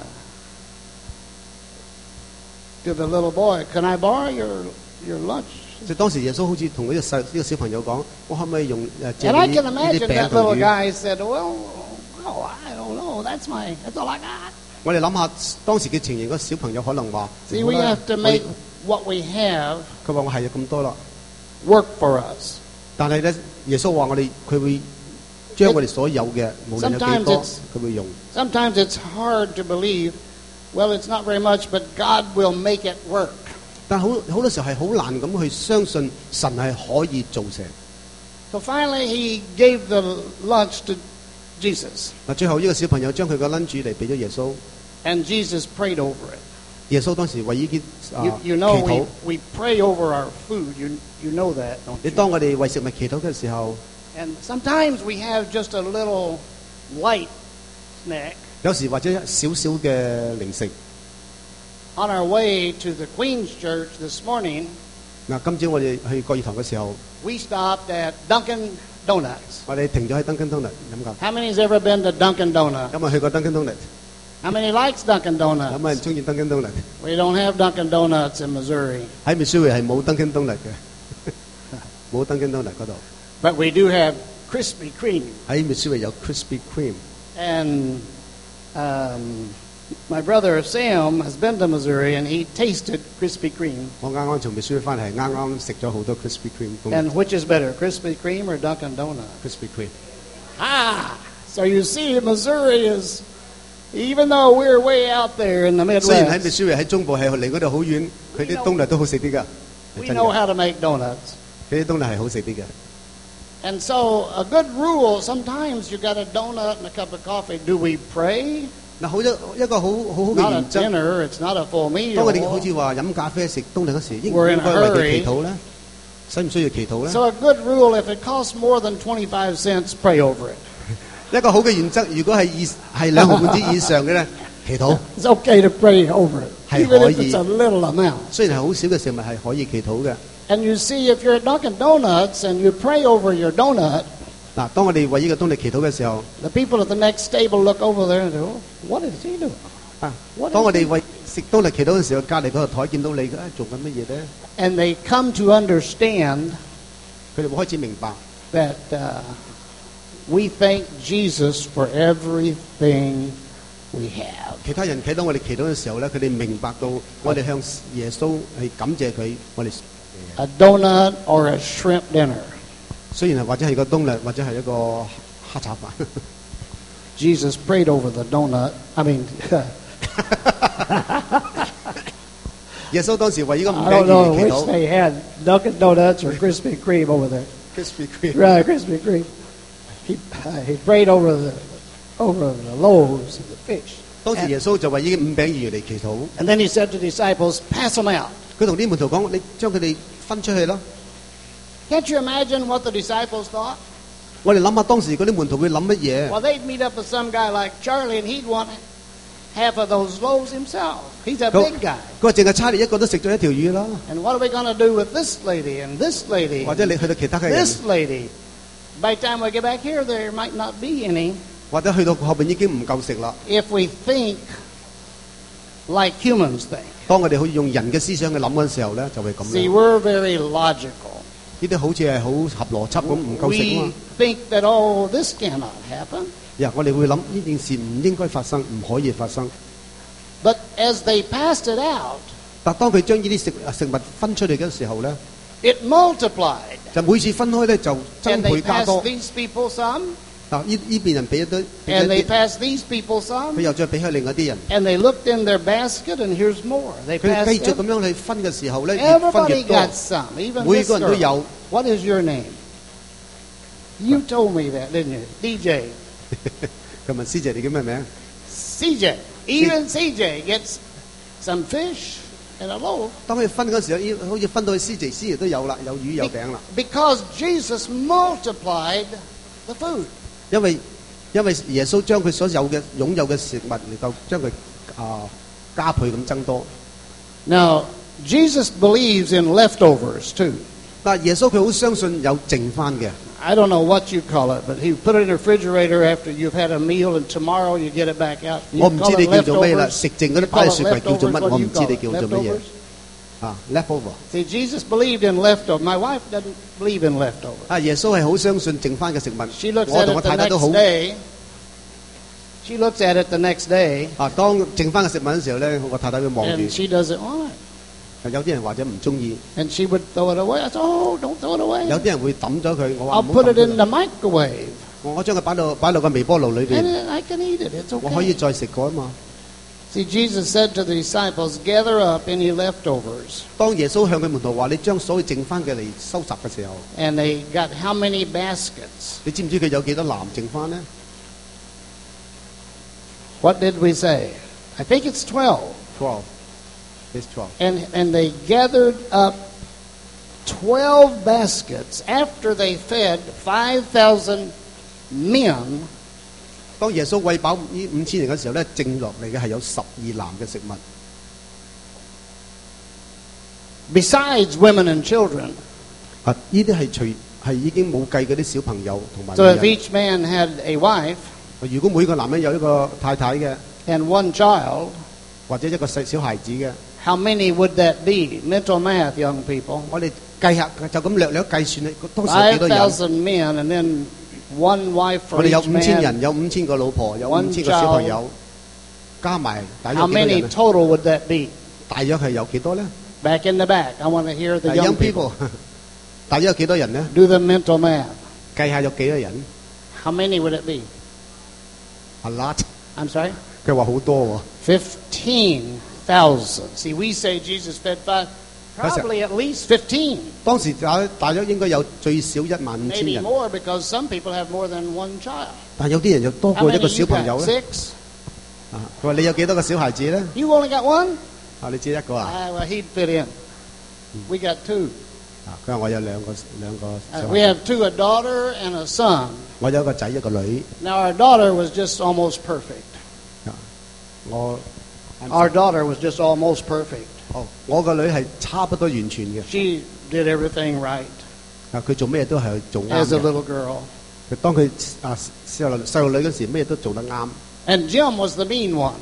to the little boy, can I borrow your, your lunch? 即係當時耶穌好似同呢個細呢個小朋友講：我可唔可以用誒借 And I 你 can 呢啲 imagine 餅 that 同 little 魚？ guy said, well, oh, I don't know. That's my, that's all I got. 我哋諗下當時嘅情形，個小朋友可能話： See, 好 we 啦 have to 我 make what we have 佢話我係咁多啦。 work for us. 但係咧，耶穌話我哋佢會將我哋所有嘅，無論有幾 Sometimes 多， it's- 佢會用。 Sometimes it's hard to believe, well, it's not very much, but God will make it work. 但好好多時候係好難咁去相信神係可以做成。 So finally, he gave the lunch to Jesus, 嗱，最後呢個小朋友將佢嘅 lunch 嚟俾咗耶穌， and Jesus prayed over it. 耶穌當時為呢啲啊 You, you 祈 know, 禱。 we, we pray over our food. You, you know that, don't 你 you? 當我哋為食物祈禱嘅時候， And sometimes we have just a little light snack 有時或者少少嘅零食。 on our way to the Queen's Church this morning. 嗱，今朝我哋去國語堂嘅時候， We stopped at Dunkin' Donuts. 我哋停咗喺 Dunkin' Donut 飲㗎。 How many's ever been to Dunkin' Donut? 有冇去過 Dunkin' Donut？ How many likes Dunkin' 有 Donuts? 冇人中意 Dunkin' Donut？ We don't have Dunkin' Donuts in Missouri, 喺 Missouri 係冇 Dunkin' Donut 嘅，冇 Dunkin' Donut 嗰度。 but we do have Krispy Kreme. 喺 Missouri 有 Krispy Kreme。 And um, my brother Sam has been to Missouri, and he tasted Krispy Kreme. 我啱啱從 Missouri 翻嚟，啱啱食咗好多 Krispy Kreme。 And which is better, Krispy Kreme or Dunkin' Donuts? Krispy Kreme。 Ah, so you see, Missouri is, even though we're way out there in the 雖然喺 Midwest, Missouri 喺中部係離嗰度好遠，佢啲 donut 都好食啲㗎。 we 係真 know 嘅， how to make donuts. 佢啲 donut 係好食啲嘅。 And so a good rule, sometimes you got a donut and a cup of coffee. Do we pray? 嗱，好一一個好好好嘅 Not a 原則。 dinner, it's not a full 當我哋好 meal. 似話飲咖啡食 donut 嗰時，應唔 We're in 應 a 該為佢 hurry. 祈禱咧？使唔需要祈禱咧？ So a good rule, if it costs more than twenty-five cents, pray over it. 一個好嘅原則，如果係二係兩毫半子以上嘅咧，祈禱。 It's okay to pray over it, 係 even 可 if 以。 it's a little amount. 雖然係好少嘅食物係可以祈禱嘅。 And you see, if you're at Dunkin' Donuts and you pray over your donut, 嗱，當我哋為呢個 donut 祈禱嘅時候， the people at the next table look over there and go, "What is he doing?" 啊， What 當 is 我哋 he? 為食 donut 祈禱嘅時候，隔離嗰個台見到你，啊，做緊乜嘢咧？ And they come to understand 佢哋會開始明白， that uh, we thank Jesus for everything we have. 其他人睇到我哋祈禱嘅時候咧，佢哋明白到我哋向耶穌係感謝佢，我哋 A donut or a shrimp dinner. 雖然係或者係個 donut 或者係一個蝦炒飯。 Jesus prayed over the donut. I mean, 耶穌當時為呢個五 I 餅 don't 魚 know 嚟祈 which 禱 they had, Dunkin' Donuts or Krispy Kreme over there. Krispy Kreme。 Right, Krispy Kreme. He, uh, he prayed over the over the loaves and the fish. 當時耶穌就為呢五餅魚嚟祈禱， And then he said to the disciples, pass them out. 佢同啲門徒講：你將佢哋分出去咯。 Can't you imagine what the disciples thought? 我哋諗下當時嗰啲門徒會諗乜嘢？ Well, they'd meet up with some guy like Charlie, and he'd want half of those loaves himself. He's a 佢 big guy. 佢話淨係差你一個都食咗一條魚啦， And what are we going to do with this lady and this lady? 或者你去到其他嘅人， This lady. By the time we get back here, there might not be any. 或者去到後邊已經唔夠食啦。 If we think like humans think. 當我哋可以用人嘅思想去諗嘅時候咧，就會咁 See, 樣。 we're very logical. 呢啲好似係好合邏輯咁，唔夠食啊 We 嘛。 think that, oh, this cannot happen. 呀，我哋會諗呢件事唔應該發生，唔可以發生。 But as they passed it out, 但當佢將呢啲食食物分出嚟嘅時候咧， it multiplied. 就每次分開咧就增 And they 倍加 passed 多。 these people some, 嗱，呢呢邊人俾一堆，俾 and 一 they 啲 passed these people 佢 some, 又再俾開另外啲人。 and they looked in their basket, and here's more. They 佢 passed 繼續 it. 咁樣去分嘅時候咧，越分 Everybody 越多。 got some, even 每 this 個人都 girl. 有。 What is your name? You told me that, didn't you? D J. 佢問師姐你叫咩名？ C J. Even C J gets some fish and a loaf 當佢分嗰時候，依好似分到去師姐，師姐都有啦，有魚有餅啦。 because Jesus multiplied the food. 因為因為耶穌將佢所有嘅擁有嘅食物，能夠將佢啊加倍咁增多。 Now, Jesus believes in leftovers too. 但係耶穌佢好相信有剩翻嘅。 I don't know what you call it, but he put it in the refrigerator after you've had a meal, and tomorrow you get it back out. You 我唔 call 知 it 你叫做咩啦， leftovers? 食剩嗰啲 You 擺 call 喺 it 雪櫃叫做 leftovers? 乜？ What 我 do 唔 you 知 call 你 it? 叫做乜嘢 Leftovers? 啊 leftover。 See, Jesus believed in leftovers. My wife doesn't believe in leftovers. 啊，耶穌係好相信剩翻嘅食物。 She looks 我 at 同我 it the 太太都好 next day. She looks at it the next day, 啊。當剩翻嘅食物嘅時候咧，我太太會望住 and。she doesn't want it. 有啲人或者唔中意， And she would throw it away. I said, oh, don't throw it 有 away. 啲人會抌咗佢。我話 I'll 唔好 put it 抌 in 佢 the microwave, 我我將佢擺到擺到個微波爐裏 and 邊， then I can eat it. It's 我可以 okay. 再食過啊嘛。 See, Jesus said to the disciples, gather up any leftovers. 當耶穌向佢門徒話：你將所有剩翻嘅嚟收集嘅時候， And they got how many baskets? 你知唔知佢有幾多籃剩翻呢？ What did we say? I think it's twelve. twelve. It's twelve. And, and they gathered up twelve baskets after they fed five thousand men. 當耶穌餵飽呢五千人嘅時候咧，剩落嚟嘅係有十二籃嘅食物。 Besides women and children. 啊，呢啲係除係已經冇計嗰啲小朋友同埋 So 女 if 人。 each man had a wife 如果每個男人有一個太太嘅， and one child, 或者一個細小孩子嘅， how many would that be? Mental math, young people. 我哋計下就咁略略計算，當時有幾 Five 多人？ thousand men, and then one wife 我 for 哋有 each 五千 man. 人，有五千個老婆，有 One 五千個小朋友，加埋大約 How 幾多 many 人啊？ total would that be? 大約係有幾多咧？ Back in the back. I want to hear the young young people. people，大約有幾多人咧？ Do the mental math. 計下有幾多人 How many would it be? ？A lot， I'm sorry? 佢話好多喎。 Fifteen thousand. See, we say Jesus fed five. Probably at least fifteen. 當時大大約應該有最少一萬五千 Maybe 人， more because some people have more than one child. 但有啲人就多 How 過一 many 個 you 小朋友 got? 咧。 Six? 啊，佢話你有幾多個小孩子咧？ You only got one? 啊，你只一個啊？ Ah, well, he'd fit in. We got two. 啊，佢話我有兩個兩個 Uh, 小 we 孩， have two, a daughter and a son. 我有一個仔一個女。 Now, our daughter was just almost perfect. 啊，我 Our daughter was just almost perfect. 哦，我個女係差不多完全嘅。 She did everything right 啊，佢做咩都係做啱 as a 嘅。 little girl. 佢當佢啊細路細路女嗰時，咩都做得啱。 And Jim was the mean one.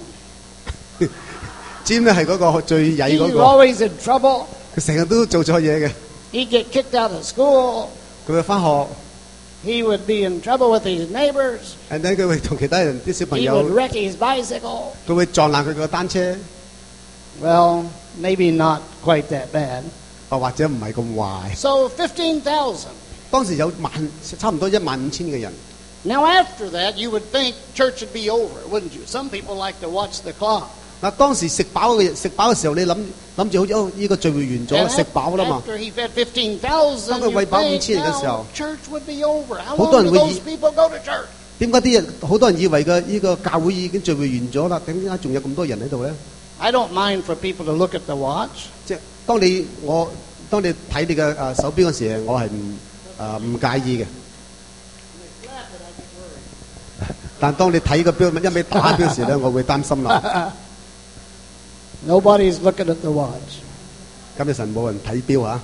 Jim 咧係嗰個最曳 He 嗰 was 個， always in trouble. 佢成日都做錯嘢嘅。 He'd get kicked out of school. 佢會翻學， He would be in trouble with his neighbors. and then 佢會同其他人啲小朋 He 友 would，wreck his bicycle. 佢會撞爛佢個單車， Well, maybe not quite that bad. 啊或者唔係咁壞。 So fifteen thousand. 當時有萬差唔多一萬五千嘅人。 Now after that, you would think church would be over, wouldn't you? Some people like to watch the clock. 嗱，當時食飽嘅食飽嘅時候，你諗諗住好似哦呢個聚會完 And 咗，食飽啦嘛。 after he fed fifteen thousand, 當佢 you 餵飽 think 五千人嘅時 now 候， church would be over. How 好多 long 人 do 會 those 以 people go to church? 點解啲人好多人以為嘅呢個教會已經聚會完咗啦？點解仲有咁多人喺度咧？ I don't mind for people to look at the watch. 即係當你我當你睇你嘅誒手錶嗰時，我係唔誒唔介意嘅。但當你睇個錶一味打錶時咧，我會擔心啦。 Nobody's looking at the watch. 今日神冇人睇錶啊！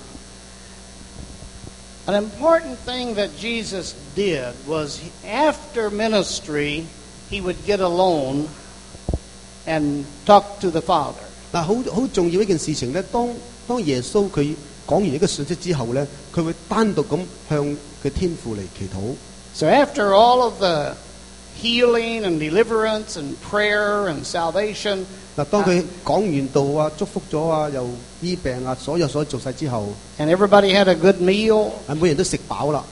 An important thing that Jesus did was he- after ministry, he would get alone and talk to the Father. 嗱，好好重要一件事情咧，當當耶穌佢講完一個信息之後咧，佢會單獨咁向佢天父嚟祈禱。 So after all of the healing and deliverance and prayer and salvation, 嗱，當佢講完道啊、祝福咗啊、又醫病啊，所有所有做晒之後， and everybody had a good meal. 係每人都食飽啦。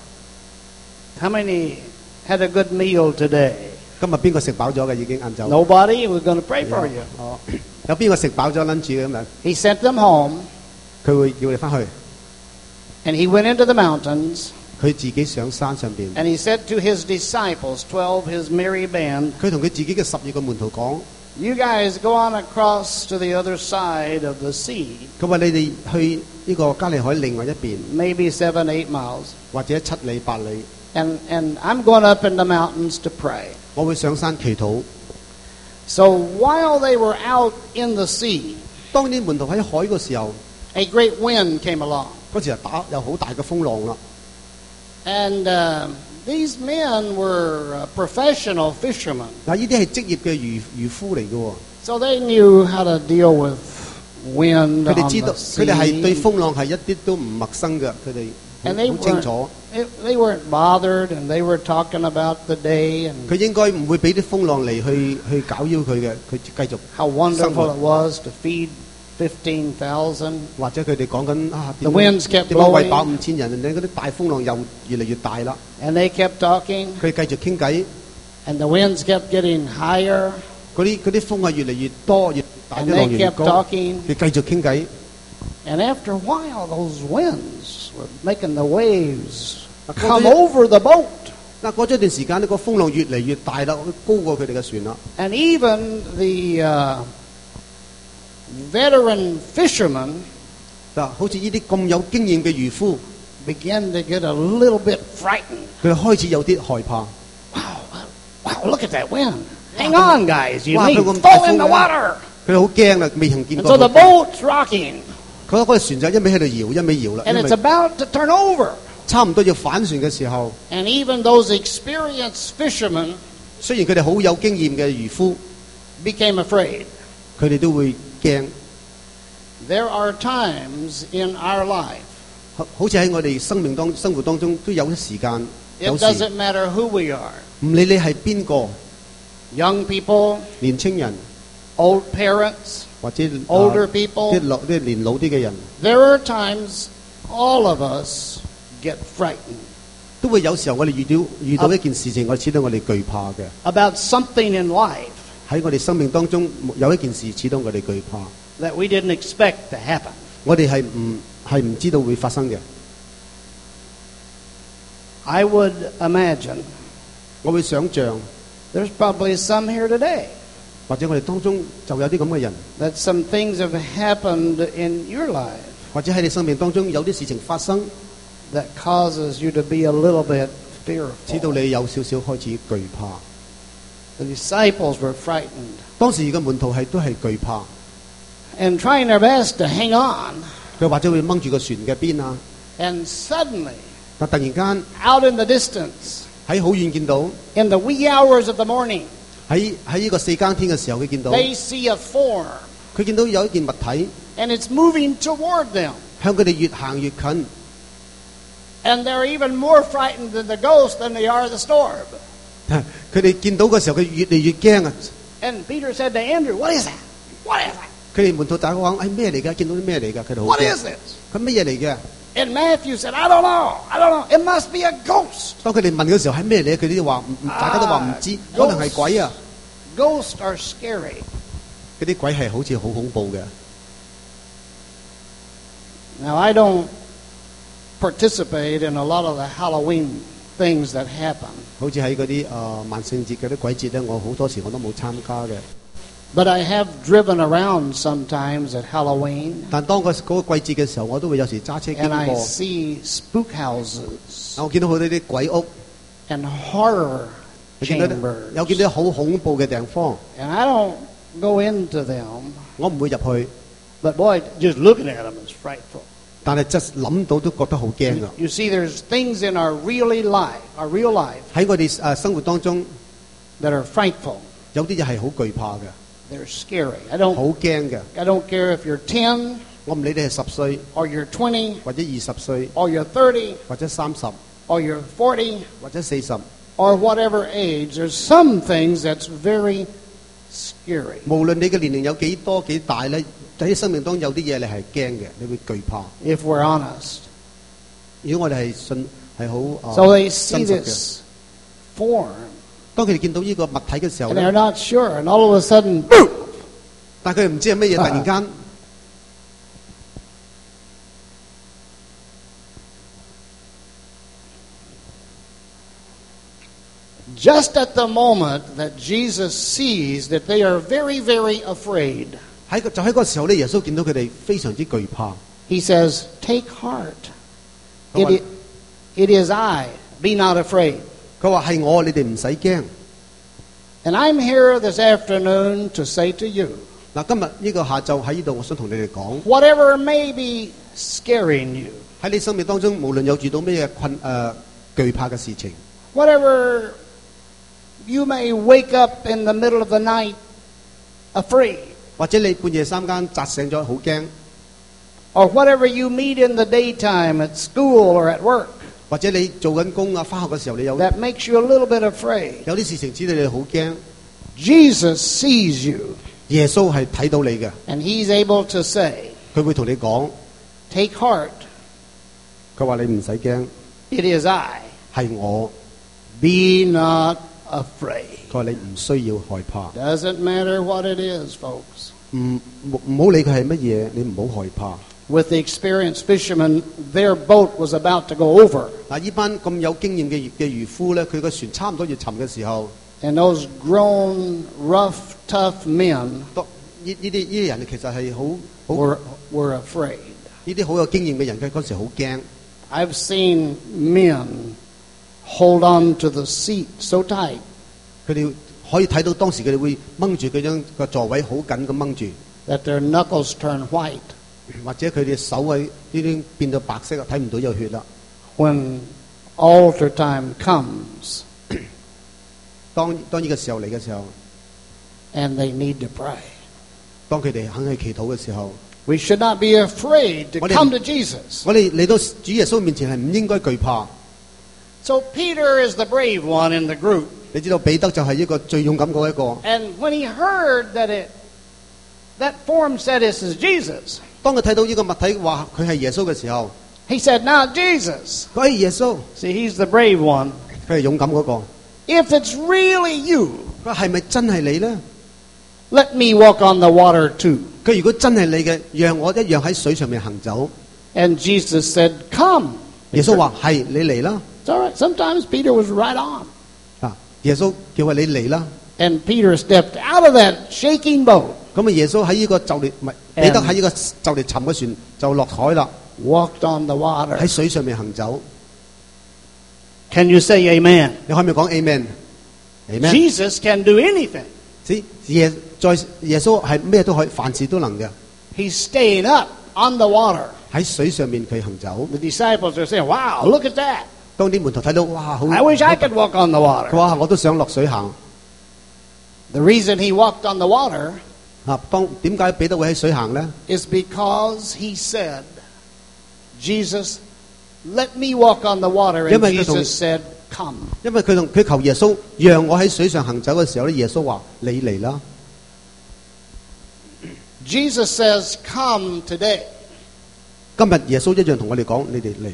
How many had a good meal today? 今日邊個食飽咗嘅已經晏晝？ Nobody. We're going to pray for you. 哦，有邊個食飽咗 lunch 嘅咁樣？ He sent them home, 佢會叫你翻去， and he went into the mountains, 佢自己上山上邊， and he said to his disciples, twelve, his merry band, 佢同佢自己嘅十二個門徒講： you guys go on across to the other side of the sea, 佢話你哋去呢個加利海另外一邊， maybe seven, eight miles, 或者七里八里， and, and I'm going up in the mountains to pray. 我會上山祈禱。 So while they were out in the sea, 當啲門徒喺海嘅時候， a great wind came along. 嗰時就打有好大嘅風浪啦。 And uh, these men were uh, professional fishermen. 嗱，呢啲係職業嘅漁漁夫嚟嘅喎， So they knew how to deal with wind 佢哋 on 知 the 道，佢哋係對 sea. 風浪係一啲都唔陌生嘅，佢哋 And they 好清楚。 weren't, they weren't bothered, and they were talking about the day and 佢應該唔會俾啲風浪嚟去去搞擾佢嘅，佢繼續 how wonderful 生活。 it was to feed fifteen thousand. 或者佢哋講緊啊 The 點 winds 樣 kept 點樣餵 blowing. 飽五千人，你嗰啲大風浪又越嚟越大啦。 And they kept talking, 佢繼續傾偈， and the winds kept getting higher, 嗰啲嗰啲風係越嚟越多，越大 and 啲浪 they 越越 kept 高。 talking. 佢繼續傾偈， And after a while, those winds were making the waves 嗱 come 過咗 over the boat. 嗱過咗一段時間，呢個風浪越嚟越大啦，高過佢哋嘅船啦。 And even the uh, veteran fishermen 嗱，好似呢啲咁有經驗嘅漁夫， began to get a little bit frightened. 佢開始有啲害怕。 Wow, wow, look at that wind. Hang on, guys. You 哇， may 佢咁 fall 大 in 風 the 嘅， water. 佢好驚啦，未曾見 And 過。 so the boat's rocking, 佢嗰個船就一味喺度搖，一味搖啦， and 因 it's 為 about to turn over. 差唔多要反船嘅時候， And even those experienced fishermen 雖然佢哋好有經驗嘅漁夫， became afraid. 佢哋都會驚。 There are times in our life, 好好似喺我哋生命當生活當中都有啲時間， it 有時 doesn't matter who we are, 唔理你係邊個， young people, 年青人 old parents, 或者 older 啊 people, 啲老啲年老啲嘅人， there are times all of us get frightened 都會有時候我哋遇到遇到一件事情，我哋始終我哋懼怕嘅。 about something in life 喺我哋生命當中有一件事始終我哋懼怕， that we didn't expect to happen. 我哋係唔係唔知道會發生嘅。 I would imagine 我會想像， there's probably some here today 或者我哋當中就有啲咁嘅人， that some things have happened in your life 或者喺你生命當中有啲事情發生， that causes you to be a little bit 使到 fearful. 你有少少開始懼怕。 The disciples were frightened 當時嘅門徒係都係懼怕， and trying their best to hang on. 佢或者會掹住個船嘅邊啊， And suddenly, 但突然間 out in the distance, 喺好遠見到， in the wee hours of the morning, 喺喺呢個四更天嘅時候，佢見到 they see a form, 佢見到有一件物體 and it's moving toward them. 向佢哋越行越近， And they're even more frightened than the ghost than they are the storm. 佢哋見到嘅時候，佢越嚟越驚啊！ And Peter said to Andrew, what is that? What is that? 佢哋門徒大講：誒咩嚟㗎？見到啲咩嚟㗎？佢哋好 What 驚 is this? 佢乜嘢嚟嘅？ And Matthew said, I don't know. I don't know. It must be a ghost. 當佢哋問嘅時候係咩嚟？佢哋都話唔，唔大家都話唔知，可能係鬼啊！ Ghosts are scary. 嗰啲鬼係好似好恐怖嘅。 Now, I don't participate in a lot of the Halloween things that happen. 好似喺嗰啲誒萬聖節嗰啲鬼節咧，我好多時我都冇參加嘅。 But I have driven around sometimes at Halloween, 但當個嗰個季節嘅時候，我都會有時揸車經 and I 過， see spook houses 我見到好多啲鬼屋， and horror 有見到 chambers. 有見到好恐怖嘅地方， And I don't go into them, 我唔會入去， but boy, just looking at them is frightful. 但係just諗到都覺得好驚噶。 You see, there's things in our really life, our real life, 喺我哋誒生活當中， that are frightful. 有啲嘢係好懼怕嘅。 They're scary. I 好 don't, 驚嘅。 I don't care if you're ten 我唔理你係十歲 or you're twenty 或者二十歲 or you're thirty 或者三十 or you're forty 或者四十， or whatever age. There's some things that's very scary. 無論你嘅年齡有幾多幾大咧，喺生命當中有啲嘢你係驚嘅，你會懼怕。 If we're honest. 如果我哋係信係好啊 So they see 真實嘅， this form 當佢哋見到呢個物體嘅時候 and 咧 they're，not sure, and all of a sudden, boom! 但係佢哋唔知係乜嘢，突然間 Just at the moment that Jesus sees that they are very, very afraid, 喺個就喺嗰個時候咧，耶穌見到佢哋非常之懼怕。 he says, "Take heart. Come It, i- it is I. Be not afraid." 佢話係我，你哋唔使驚。 And I'm here this afternoon to say to you, 嗱，今日呢個下晝喺呢度，我想同你哋講， whatever may be scaring you, 喺你生命當中，無論有遇到咩嘢困誒、呃、懼怕嘅事情， whatever you may wake up in the middle of the night afraid, 或者你半夜三更扎醒咗好驚， or whatever you meet in the daytime at school or at work 或者你做緊工啊，翻學嘅時候你有 that makes you a little bit afraid. 有啲事情知道你好驚， Jesus sees you, 耶穌係睇到你嘅， and he's able to say, 佢會同你講， "Take heart. 佢話你唔使驚， It is I. 係我， Be not afraid." 佢話你唔需要害怕， Doesn't matter what it is, folks. 唔唔唔好理佢係乜嘢，你唔好害怕。 With the experienced fishermen, their boat was about to go over, 嗱，呢班咁有經驗嘅嘅漁夫咧，佢個船差唔多要沉嘅時候， and those grown, rough, tough men 當呢呢啲呢啲人其實係好好 were, were afraid. 呢啲好有經驗嘅人，佢嗰時好驚。 I've seen men hold on to the seat so tight 佢哋可以睇到當時佢哋會掹住佢張個座位好緊咁掹住， that their knuckles turn white 或者佢哋手位呢啲變到白色啦，睇唔到有血啦。 when altar time comes 當當呢個時候嚟嘅時候， and they need to pray. 當佢哋肯去祈禱嘅時候， We should not be afraid to What is- come to Jesus. 我哋嚟到主耶穌面前係唔應該懼怕。 So Peter is the brave one in the group. 你知道彼得就係一個最勇敢嗰一個。 And when he heard that it that form said this is Jesus, 當佢睇到呢個物體話佢係耶穌嘅時候， he said, "Now Jesus." 佢係耶穌， See, he's the brave one. 佢係勇敢嗰個。 If it's really you, 佢話係咪真係你呢？ let me walk on the water too. 佢如果真係你嘅，讓我一樣喺水上面行走。 And Jesus said, "Come." 耶穌話係你嚟啦。 It's all right. Sometimes Peter was right on. 啊，耶穌叫佢你嚟啦。 And Peter stepped out of that shaking boat, 咁啊，耶穌喺呢個就嚟唔係彼得喺呢個就嚟沉嘅船就落海啦， walked on the water. 喺水上面行走。 Can you say amen? 你可唔可以講 Amen？Amen。 Jesus can do anything. 只耶在耶穌係咩都可以，凡事都能嘅。 He's staying up on the water. 喺水上面佢行走。 The disciples are saying, "Wow, look at that. 當啲門徒睇到，哇，好！ I wish I could walk on the 佢 water." 話我都想落水行。 The reason he walked on the water 啊，當點解彼得會喺水行呢？ is because he said, "Jesus, let me walk on the water." And 因為佢同- Jesus said, "Come." 因為佢同佢求耶穌讓我喺水上行走嘅時候咧，耶穌話你嚟啦。 Jesus says, "Come today." 今日耶穌一樣同我哋講，你哋嚟。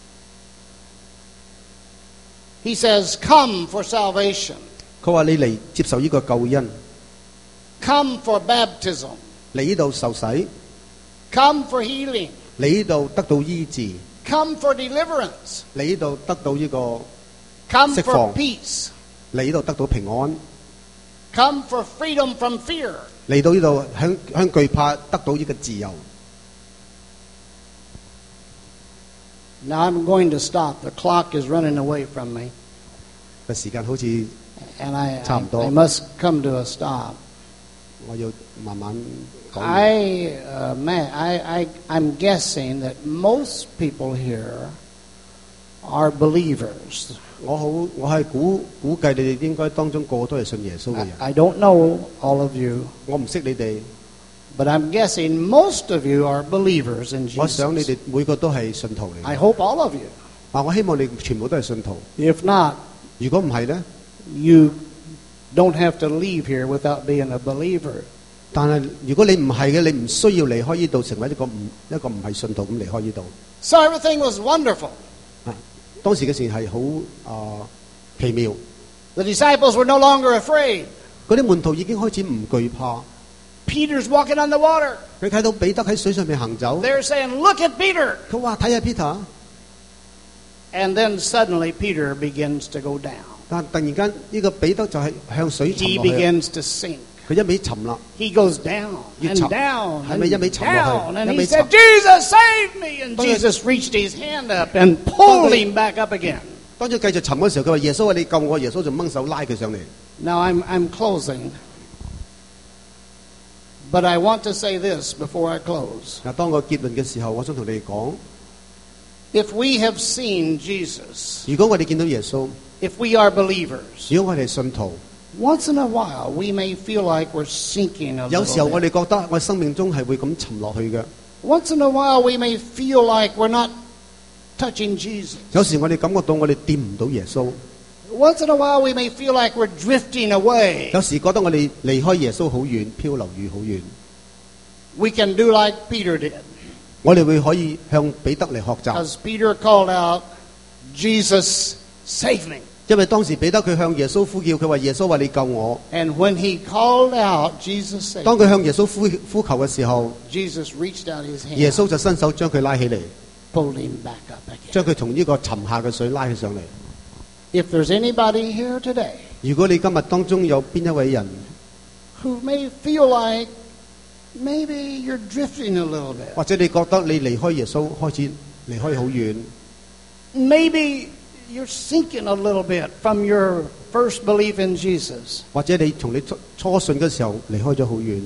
He says, "Come for salvation. 佢話你嚟接受呢個救恩， Come for baptism. 嚟呢度受洗， Come for healing. 嚟呢度得到醫治， Come for deliverance. 嚟呢度得到呢個， Come 釋 for 放。 peace. 嚟呢度得到平安， Come for freedom from fear. 嚟到呢度向向懼怕得到呢個自由。 Now I'm going to stop. The clock is running away from me, 個時間好似 and I, 差唔多。 I, I must come to a stop. 我要慢慢講。 I, uh, man, I, I, I'm guessing that most people here are believers. 我好，我係估估計你哋應該當中個個都係信耶穌嘅人。 I, I don't know all of you, 我唔識你哋， but I'm guessing most of you are believers in 我想你 Jesus. 哋每個都係信徒嚟。 I hope all of you. 啊，我希望你全部都係信徒。 If not, 如果唔係呢？ you don't have to leave here without being a believer. 但係如果你唔係嘅，你唔需要離開呢度，成為一個唔一個唔係信徒咁離開呢度。 So everything was wonderful. 啊，當時嘅事係好啊奇妙。 The disciples were no longer afraid. 嗰啲門徒已經開始唔懼怕。 Peter's walking on the water. 佢睇到彼得喺水上面行走， They're saying, "Look at Peter." 佢話睇下 Peter， And then suddenly Peter begins to go down. 但突然間呢個彼得就係向水沉 He 落去， begins to sink. 佢一味沉啦。 He goes down You and chop. down Hay and may yummy chop down. mo, And hay. he Yummy said, chop. "Jesus, save me." And 當佢- Jesus reached his hand up and pulled 當佢- him back up again. 當佢繼續沉嘅時候，佢話耶穌啊，你救我！耶穌就掹手拉佢上嚟。 Now I'm, I'm closing. But I want to say this before I close. 嗱，當我結論嘅時候，我想同你哋講， If we have seen Jesus, 如果我哋見到耶穌， if we are believers, 如果我哋係信徒， once in a while we may feel like we're sinking a 有時候 little 我 bit. 哋覺得我生命中係會咁沉落去嘅。 Once in a while we may feel like we're not touching Jesus. 有時我哋感覺到我哋掂唔到耶穌， Once in a while we may feel like we're drifting away. 有時覺得我哋離開耶穌好遠，漂流於好遠。 We can do like Peter did. 我哋會可以向彼得嚟學習， Because Peter called out, "Jesus, save me." 因為當時彼得佢向耶穌呼叫，佢話耶穌話你救我。 And when he called out, "Jesus, save 當 me," 佢向耶穌呼呼求嘅時候， Jesus reached out his 耶 hand, 穌就伸手將佢拉起嚟， pulled him back up again. 將佢從呢個沉下嘅水拉起上嚟。 If there's anybody here today 如果你今日當中有邊一位人， who may feel like maybe you're drifting a little bit, 或者你覺得你離開耶穌開始離開好遠， maybe you're sinking a little bit from your first belief in Jesus, 或者你從你初初信嘅時候離開咗好遠，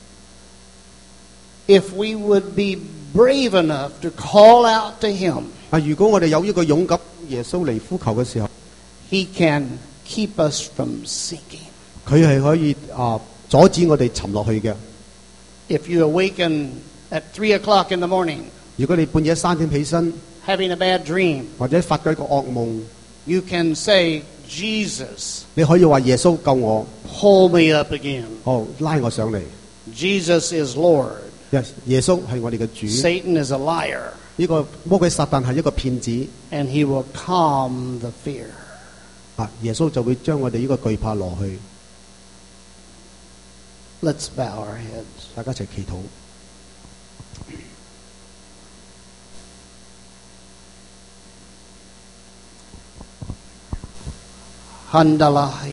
if we would be brave enough to call out to him, 啊！如果我哋有呢個勇敢耶穌嚟呼求嘅時候， he can keep us from sinking. 佢係可以啊阻止我哋沉落去嘅。 If you awaken at three o'clock in the morning 如果你半夜三點起身， having a bad dream, 或者發咗一個噩夢， you can say, "Jesus, 你可以話耶穌救我， pull me up again. 哦拉我上嚟。 Jesus is Lord. 耶耶穌係我哋嘅主， Satan is a liar, 呢個魔鬼撒旦係一個騙子。 and he will calm the fear." 啊！耶穌就會將我哋呢個懼怕攞去。 Let's bow our heads. 大家一齊祈禱。 Handala